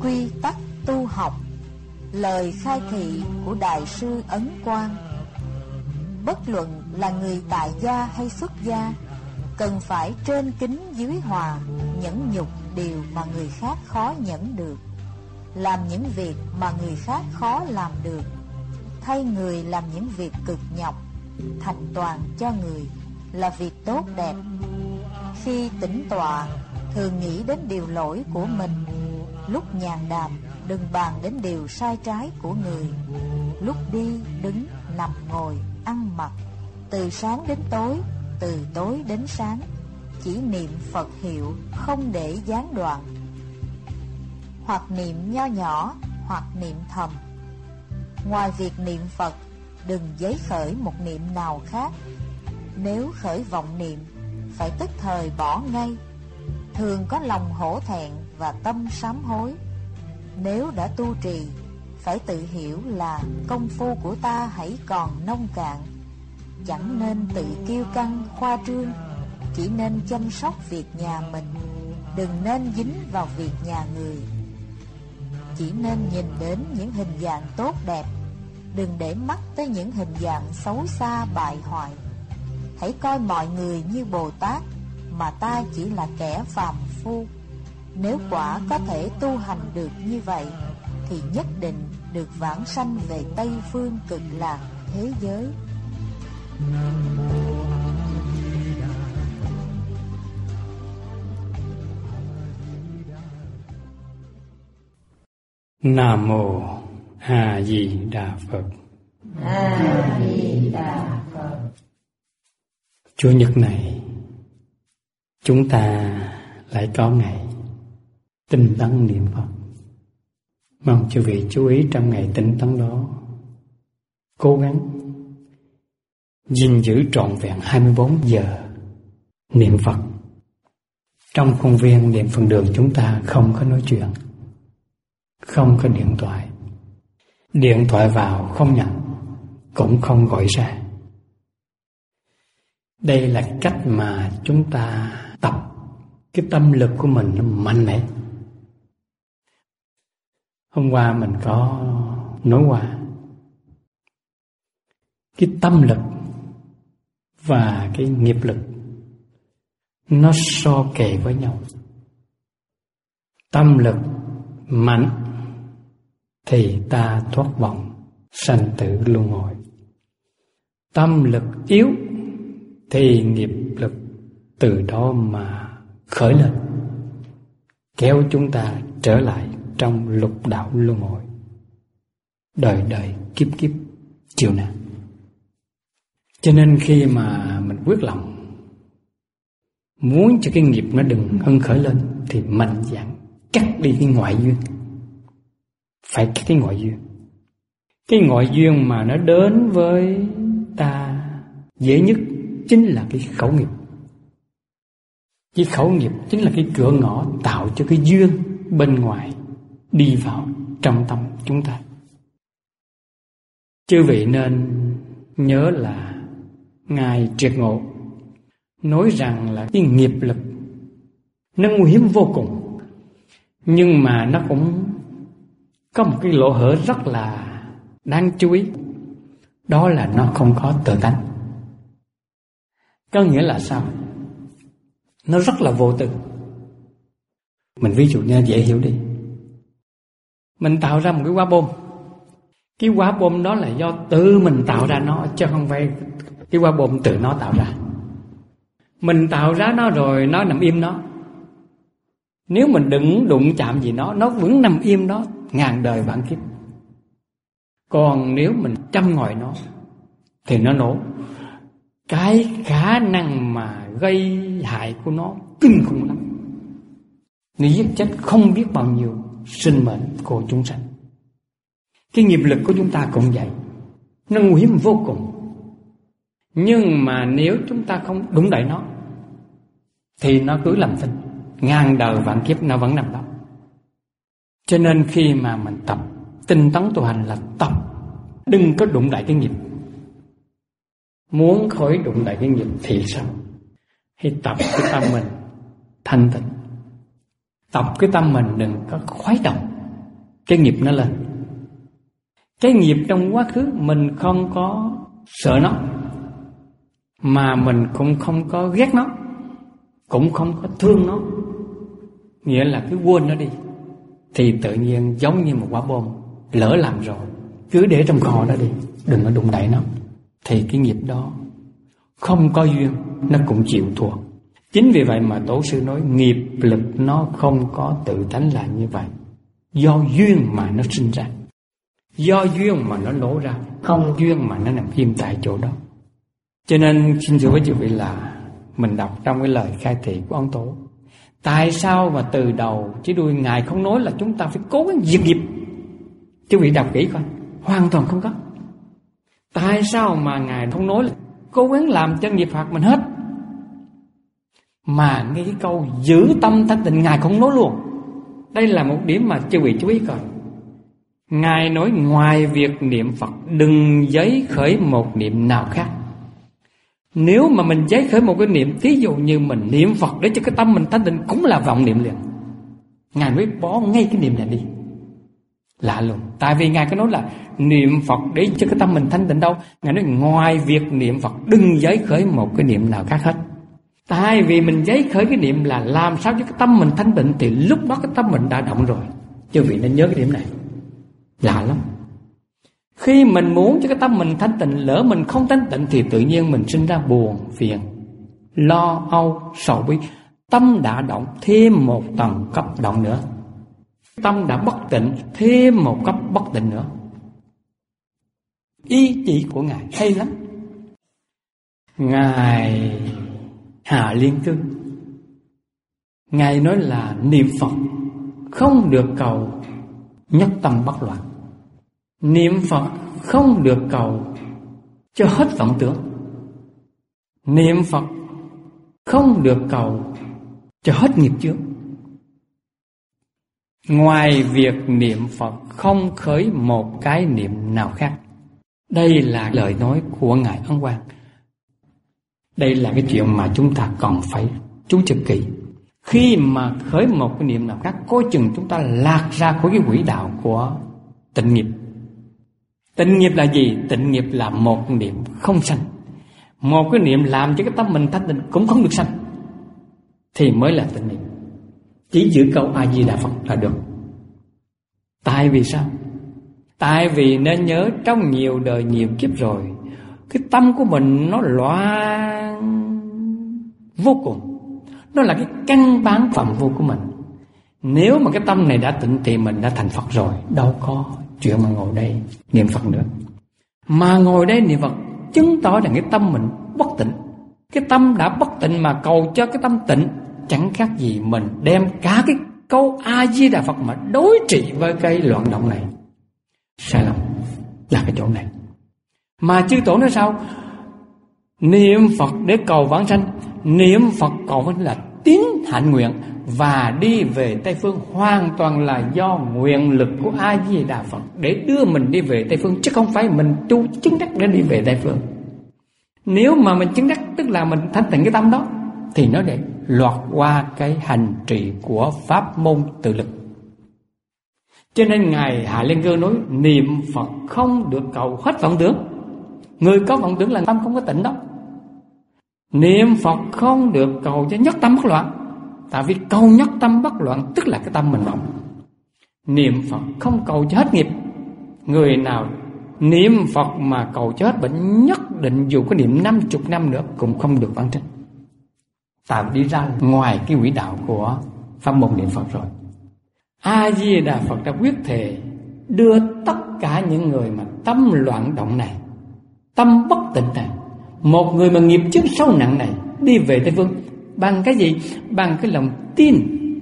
quy tắc tu học, lời khai thị của Đại sư Ấn Quang. Bất luận là người tại gia hay xuất gia, cần phải trên kính dưới hòa, nhẫn nhục điều mà người khác khó nhẫn được, làm những việc mà người khác khó làm được, thay người làm những việc cực nhọc, thành toàn cho người là việc tốt đẹp. Khi tĩnh tọa, thường nghĩ đến điều lỗi của mình. Lúc nhàn đàm, đừng bàn đến điều sai trái của người. Lúc đi, đứng, nằm, ngồi, ăn mặc, từ sáng đến tối, từ tối đến sáng, chỉ niệm Phật hiệu, không để gián đoạn. Hoặc niệm nho nhỏ, hoặc niệm thầm. Ngoài việc niệm Phật, đừng giấy khởi một niệm nào khác. Nếu khởi vọng niệm, phải tức thời bỏ ngay. Thường có lòng hổ thẹn và tâm sám hối. Nếu đã tu trì, phải tự hiểu là công phu của ta hãy còn nông cạn. Chẳng nên tự kiêu căng khoa trương, chỉ nên chăm sóc việc nhà mình, đừng nên dính vào việc nhà người. Chỉ nên nhìn đến những hình dạng tốt đẹp, đừng để mắt tới những hình dạng xấu xa bại hoại. Hãy coi mọi người như Bồ Tát, mà ta chỉ là kẻ phàm phu. Nếu quả có thể tu hành được như vậy, thì nhất định được vãng sanh về Tây Phương Cực Lạc thế giới. Nam mô A Di Đà Phật. A Di Đà Phật. Chủ nhật này chúng ta lại có ngày tinh tấn niệm Phật. Mong chư vị chú ý trong ngày tinh tấn đó, cố gắng gìn giữ trọn vẹn 24 giờ niệm Phật. Trong khuôn viên niệm Phật đường chúng ta không có nói chuyện, không có điện thoại. Điện thoại vào không nhận, cũng không gọi ra. Đây là cách mà chúng ta tập cái tâm lực của mình nó mạnh mẽ. Hôm qua mình có nói qua cái tâm lực và cái nghiệp lực nó so kè với nhau. Tâm lực mạnh thì ta thoát vọng sanh tử luân hồi. Tâm lực yếu thì nghiệp lực từ đó mà khởi lên, kéo chúng ta trở lại trong lục đạo luân hồi, đời đời kiếp kiếp chịu nạn. Cho nên khi mà mình quyết lòng muốn cho cái nghiệp nó đừng hưng khởi lên, thì mạnh dạn cắt đi cái ngoại duyên. Phải cắt cái ngoại duyên. Cái ngoại duyên mà nó đến với ta dễ nhất chính là cái khẩu nghiệp. Cái khẩu nghiệp chính là cái cửa ngõ tạo cho cái duyên bên ngoài đi vào trong tâm chúng ta. Chư vị nên nhớ là Ngài Triệt Ngộ nói rằng là cái nghiệp lực nó nguy hiểm vô cùng, nhưng mà nó cũng có một cái lỗ hở rất là đáng chú ý. Đó là nó không có tự tánh. Có nghĩa là sao? Nó rất là vô tư. Mình ví dụ như dễ hiểu đi. Mình tạo ra một cái quả bom. Cái quả bom đó là do tự mình tạo ra nó, chứ không phải cái quả bom tự nó tạo ra. Mình tạo ra nó rồi nó nằm im nó. Nếu mình đừng đụng chạm gì nó vẫn nằm im đó ngàn đời vạn kiếp. Còn nếu mình châm ngòi nó thì nó nổ. Cái khả năng mà gây hại của nó kinh khủng lắm. Nó giết chết không biết bao nhiêu sinh mệnh của chúng sanh. Cái nghiệp lực của chúng ta cũng vậy, nó nguy hiểm vô cùng. Nhưng mà nếu chúng ta không đụng đậy nó thì nó cứ làm thinh, ngàn đời vạn kiếp nó vẫn nằm đó. Cho nên khi mà mình tập tinh tấn tu hành là tập đừng có đụng đậy cái nghiệp. Muốn khỏi đụng đậy cái nghiệp thì sao? Hãy tập cái tâm mình thanh tịnh. Tập cái tâm mình đừng có khuấy động cái nghiệp nó lên. Cái nghiệp trong quá khứ mình không có sợ nó, mà mình cũng không có ghét nó, cũng không có thương nó, nghĩa là cứ quên nó đi, thì tự nhiên giống như một quả bom, lỡ làm rồi cứ để trong kho đó đi, đừng có đụng đậy nó, thì cái nghiệp đó không có duyên nó cũng chịu thua. Chính vì vậy mà tổ sư nói nghiệp lực nó không có tự tánh là như vậy, do duyên mà nó sinh ra, do duyên mà nó nổ ra, không duyên mà nó nằm im tại chỗ đó. Cho nên xin thưa với quý vị là mình đọc trong cái lời khai thị của ông Tổ, tại sao mà từ đầu chí đuôi Ngài không nói là chúng ta phải cố gắng diệt nghiệp? Quý vị đọc kỹ coi, hoàn toàn không có. Tại sao mà Ngài không nói là cố gắng làm cho nghiệp phạt mình hết, mà ngay cái câu giữ tâm thanh tịnh Ngài không nói luôn? Đây là một điểm mà quý vị chú ý coi. Ngài nói ngoài việc niệm Phật đừng giấy khởi một niệm nào khác. Nếu mà mình giấy khởi một cái niệm, thí dụ như mình niệm Phật để cho cái tâm mình thanh tịnh, cũng là vọng niệm liền. Ngài mới bỏ ngay cái niệm này đi. Lạ luôn. Tại vì Ngài có nói là niệm Phật để cho cái tâm mình thanh tịnh đâu. Ngài nói ngoài việc niệm Phật đừng giấy khởi một cái niệm nào khác hết. Tại vì mình giấy khởi cái niệm là làm sao cho cái tâm mình thanh tịnh, thì lúc đó cái tâm mình đã động rồi. Quý vị nên nhớ cái điểm này. Lạ lắm. Khi mình muốn cho cái tâm mình thanh tịnh, lỡ mình không thanh tịnh thì tự nhiên mình sinh ra buồn, phiền, lo âu, sầu bi. Tâm đã động thêm một tầng cấp động nữa. Tâm đã bất tịnh thêm một cấp bất tịnh nữa. Ý chỉ của Ngài hay lắm. Ngài Hà Liên Cư, Ngài nói là niệm Phật không được cầu nhất tâm bất loạn. Niệm Phật không được cầu cho hết vọng tưởng. Niệm Phật không được cầu cho hết nghiệp chướng. Ngoài việc niệm Phật không khởi một cái niệm nào khác. Đây là lời nói của Ngài Ấn Quang. Đây là cái chuyện mà chúng ta còn phải chú trực kỹ. Khi mà khởi một cái niệm nào khác, coi chừng chúng ta lạc ra khỏi cái quỹ đạo của tịnh nghiệp. Tịnh nghiệp là gì? Tịnh nghiệp là một niệm không sanh. Một cái niệm làm cho cái tâm mình thanh tịnh cũng không được sanh, thì mới là tịnh nghiệp. Chỉ giữ câu A-di-đà Phật là được. Tại vì sao? Tại vì nên nhớ trong nhiều đời nhiều kiếp rồi, cái tâm của mình nó loạn vô cùng. Nó là cái căn bản phạm vô của mình. Nếu mà cái tâm này đã tịnh thì mình đã thành Phật rồi, đâu có chuyện mà ngồi đây niệm Phật nữa. Mà ngồi đây niệm Phật chứng tỏ là cái tâm mình bất tịnh. Cái tâm đã bất tịnh mà cầu cho cái tâm tịnh, chẳng khác gì mình đem cả cái câu A-di-đà Phật mà đối trị với cái loạn động này. Sai lầm là cái chỗ này. Mà chư tổ nói sao? Niệm Phật để cầu vãng sanh. Niệm Phật cầu vãng là tín hạnh nguyện, và đi về Tây Phương hoàn toàn là do nguyện lực của A-di-đà Phật để đưa mình đi về Tây Phương, chứ không phải mình tu chứng đắc để đi về Tây Phương. Nếu mà mình chứng đắc tức là mình thanh tịnh cái tâm đó, thì nó để lọt qua cái hành trì của pháp môn tự lực. Cho nên Ngài Hạ Liên Cơ nói niệm Phật không được cầu hết vọng tưởng. Người có vọng tưởng là tâm không có tịnh đó. Niệm Phật không được cầu cho nhất tâm bất loạn. Tại vì cầu nhất tâm bất loạn tức là cái tâm mình động. Niệm Phật không cầu cho hết nghiệp. Người nào niệm Phật mà cầu cho hết bệnh, nhất định dù có niệm 50 năm nữa cũng không được vãng sanh. Tại đi ra ngoài cái quỹ đạo của pháp môn niệm Phật rồi. A-di-đà Phật đã quyết thề đưa tất cả những người mà tâm loạn động này, tâm bất tịnh này, một người mà nghiệp chướng sâu nặng này, đi về Tây Phương. Bằng cái gì? Bằng cái lòng tin.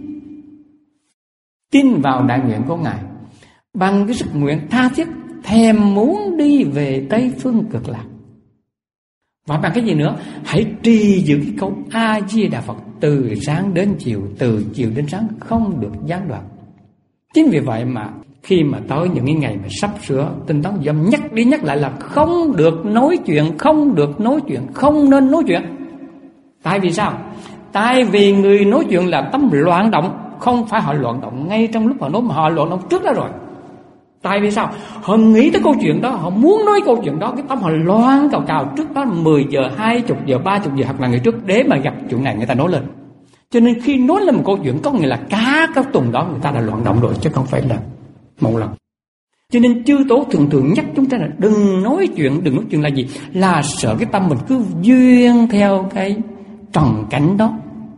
Tin vào đại nguyện của Ngài. Bằng cái sức nguyện tha thiết thèm muốn đi về Tây Phương cực lạc. Và bằng cái gì nữa? Hãy trì giữ cái câu A-di-đà Phật từ sáng đến chiều, từ chiều đến sáng, không được gián đoạn. Chính vì vậy mà khi mà tới những cái ngày mà sắp sửa tinh tấn dâm, nhắc đi nhắc lại là không được nói chuyện, không được nói chuyện, không nên nói chuyện. Tại vì sao? Tại vì người nói chuyện là tâm loạn động. Không phải họ loạn động ngay trong lúc họ nói, mà họ loạn động trước đó rồi. Tại vì sao? Họ nghĩ tới câu chuyện đó, họ muốn nói câu chuyện đó, cái tâm họ loan cào trước đó 10 giờ, 20 giờ, 30 giờ hoặc là ngày trước, để mà gặp chuyện này người ta nói lên. Cho nên khi nói lên một câu chuyện có nghĩa là cả cái tuần đó người ta đã loạn động rồi, chứ không phải là một lần. Cho nên chư tổ thường nhắc chúng ta là đừng nói chuyện là gì? Là sợ cái tâm mình cứ duyên theo cái trần cảnh đó.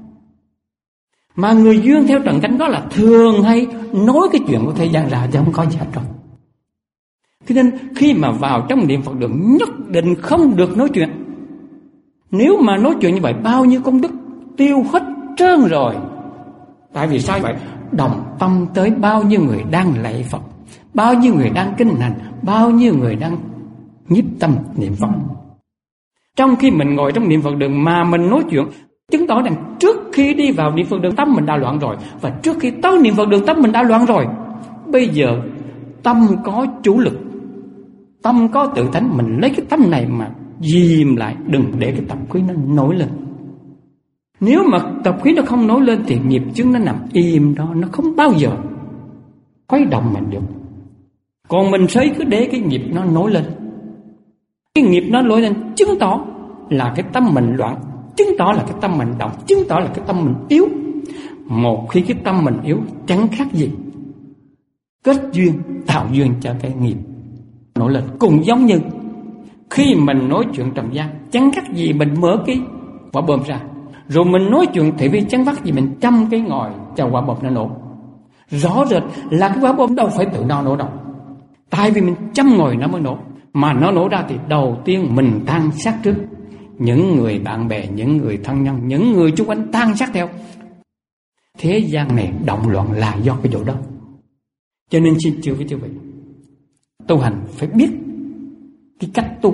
Mà người duyên theo trần cảnh đó là thường hay nói cái chuyện của thế gian ra, chứ không có gì hết rồi. Cho nên khi mà vào trong niệm Phật đường nhất định không được nói chuyện. Nếu mà nói chuyện như vậy, bao nhiêu công đức tiêu hết trơn rồi. Tại vì sao vậy? Đồng tâm tới bao nhiêu người đang lạy Phật, bao nhiêu người đang kinh hành, bao nhiêu người đang nhiếp tâm niệm Phật. Trong khi mình ngồi trong niệm Phật đường mà mình nói chuyện, chứng tỏ rằng trước khi đi vào niệm Phật đường tâm mình đã loạn rồi, và trước khi tới niệm Phật đường tâm mình đã loạn rồi. Bây giờ tâm có chủ lực, tâm có tự tánh, mình lấy cái tâm này mà dìm lại, đừng để cái tập khí nó nổi lên. Nếu mà tập khí nó không nổi lên thì nghiệp chướng nó nằm im đó, nó không bao giờ khuấy động mình được. Còn mình sấy cứ để cái nghiệp nó nổi lên. Cái nghiệp nó nổi lên chứng tỏ là cái tâm mình loạn, chứng tỏ là cái tâm mình động, chứng tỏ là cái tâm mình yếu. Một khi cái tâm mình yếu, chẳng khác gì kết duyên, tạo duyên cho cái nghiệp nổi lên. Cũng giống như khi mình nói chuyện trần gian, chẳng khác gì mình mở cái quả bom ra, rồi mình nói chuyện thị phi, chẳng khác gì mình châm cái ngòi cho quả bom nó nổ. Rõ rệt là cái quả bom đâu phải tự nó nổ đâu, tại vì mình châm ngòi nó mới nổ. Mà nó nổ ra thì đầu tiên mình tan xác trước, những người bạn bè, những người thân nhân, những người xung quanh tan xác theo. Thế gian này động loạn là do cái chỗ đó. Cho nên xin chư quý vị, tu hành phải biết cái cách tu.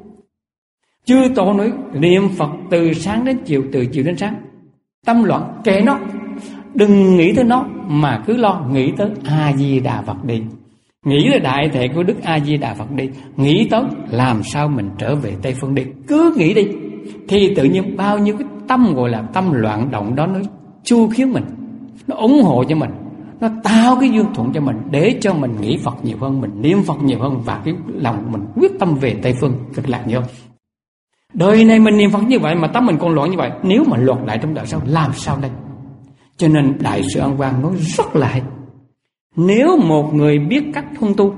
Chư tổ nói niệm Phật từ sáng đến chiều, từ chiều đến sáng. Tâm loạn kệ nó, đừng nghĩ tới nó, mà cứ lo nghĩ tới A-di-đà Phật đi, nghĩ tới đại thể của Đức A-di-đà Phật đi, nghĩ tới làm sao mình trở về Tây Phương đi. Cứ nghĩ đi, thì tự nhiên bao nhiêu cái tâm gọi là tâm loạn động đó nó chu khiến mình, nó ủng hộ cho mình, nó tạo cái duyên thuận cho mình, để cho mình nghĩ Phật nhiều hơn, mình niệm Phật nhiều hơn, và cái lòng mình quyết tâm về Tây Phương cực lạc nhiều hơn. Đời này mình niệm Phật như vậy mà tâm mình còn loạn như vậy, nếu mà loạn lại trong đời sau làm sao đây? Cho nên Đại sư Ân Quang nói rất là hay. Nếu một người biết cách huân tu,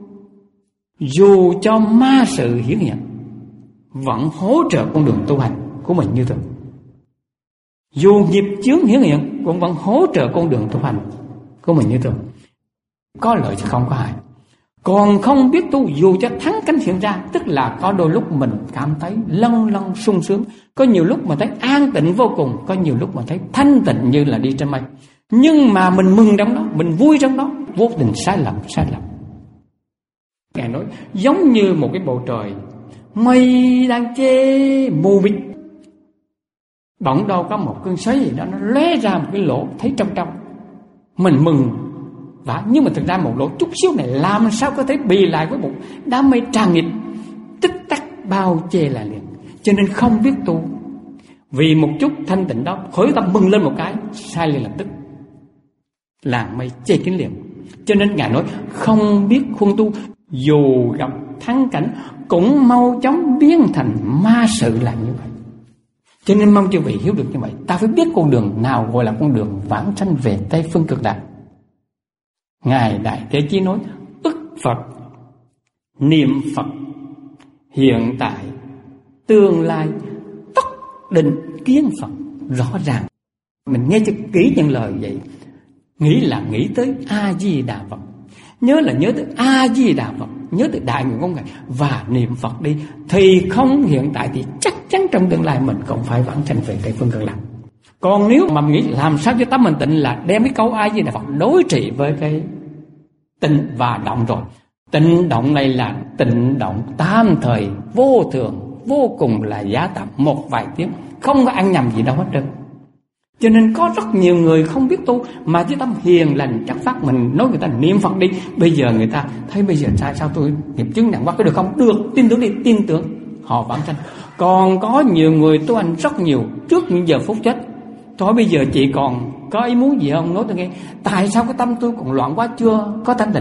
dù cho ma sự hiển hiện, vẫn hỗ trợ con đường tu hành của mình như thường. Dù nghiệp chướng hiển hiện, cũng vẫn hỗ trợ con đường tu hành của mình như thường. Có lợi chứ không có hại. Còn không biết tu, dù cho thắng cánh hiện ra, tức là có đôi lúc mình cảm thấy lâng lâng sung sướng, có nhiều lúc mà thấy an tịnh vô cùng, có nhiều lúc mà thấy thanh tịnh như là đi trên mây. Nhưng mà mình mừng trong đó, mình vui trong đó, vô tình sai lầm. Ngài nói giống như một cái bầu trời, mây đang che mù mịt, bỗng đâu có một cơn sấy gì đó nó lóe ra một cái lỗ thấy trong. Mình mừng và nhưng mà thực ra một lỗ chút xíu này làm sao có thể bì lại với một đám mây tràn nghịch, tích tắc bao che lại liền. Cho nên không biết tu, vì một chút thanh tịnh đó khởi tâm mừng lên một cái, sai liền lập tức làng mây che kín liền. Cho nên Ngài nói không biết huân tu, dù gặp thắng cảnh cũng mau chóng biến thành ma sự là như vậy. Cho nên mong chư vị hiểu được như vậy. Ta phải biết con đường nào gọi là con đường vãng sanh về Tây Phương cực lạc. Ngài Đại Thế Chí nói ức Phật, niệm Phật, hiện tại, tương lai, tất định kiến Phật. Rõ ràng mình nghe cho kỹ những lời vậy. Nghĩ là nghĩ tới A-di-đà Phật, nhớ là nhớ tới A-di-đà Phật, nhớ tới đại nguyện của Ngài và niệm Phật đi, thì không hiện tại thì chắc chắn trong tương lai mình cũng phải vãng sanh về Tây Phương cực lạc. Còn nếu mà nghĩ làm sao cho tâm mình tịnh là đem cái câu A-di-đà Phật đối trị với cái tịnh và động rồi. Tịnh động này là tịnh động tam thời, vô thường, vô cùng là giá tạm, một vài tiếng, không có ăn nhầm gì đâu hết trơn. Cho nên có rất nhiều người không biết tu, mà cái tâm hiền lành chắc phát, mình nói người ta niệm Phật đi, bây giờ người ta thấy bây giờ sao tôi nghiệp chứng nặng quá, có được không? Được, tin tưởng đi, tin tưởng, họ vãng sanh. Còn có nhiều người tu hành rất nhiều trước những giờ phút chết, thôi bây giờ chị còn có ý muốn gì không? Nói tôi nghe, tại sao cái tâm tôi còn loạn quá, chưa có thanh tịnh?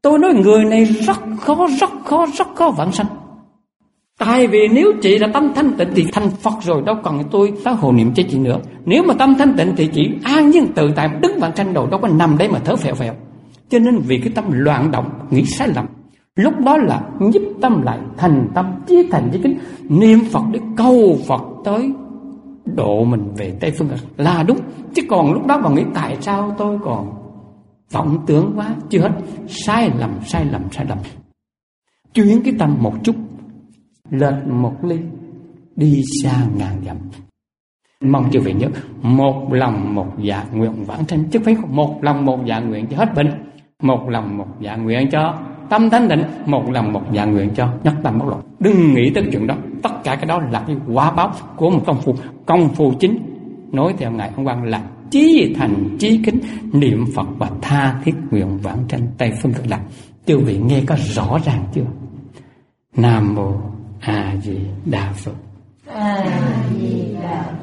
Tôi nói người này rất khó vãng sanh. Tại vì nếu chị là tâm thanh tịnh thì thành Phật rồi, đâu cần tôi tới hộ niệm cho chị nữa. Nếu mà tâm thanh tịnh thì chị an nhiên tự tại đứng vãng sanh rồi, đâu có nằm đấy mà thở phèo phèo. Cho nên vì cái tâm loạn động, nghĩ sai lầm, lúc đó là nhíp tâm lại, thành tâm, chí thành chí kính, niệm Phật để cầu Phật tới độ mình về Tây Phương là đúng. Chứ còn lúc đó còn nghĩ tại sao tôi còn vọng tưởng quá, chưa hết. Sai lầm. Chuyển cái tâm một chút, lệch một ly, đi xa ngàn dặm. Mong chư vị nhớ, một lòng một dạ nguyện vãng sanh, chứ phải một lòng một dạ nguyện cho hết bệnh, một lòng một dạ nguyện cho tâm thanh định, một lòng một dạ nguyện cho nhất tâm bất loạn. Đừng nghĩ tới chuyện đó. Tất cả cái đó là cái quả báo của một công phu chính. Nói theo ngài Ông Quang là chí thành chí kính, niệm Phật và tha thiết nguyện vãng sanh Tây Phương Cực Lạc. Chư vị nghe có rõ ràng chưa? Nam mô A Di Đà Phật. A Di Đà Phật.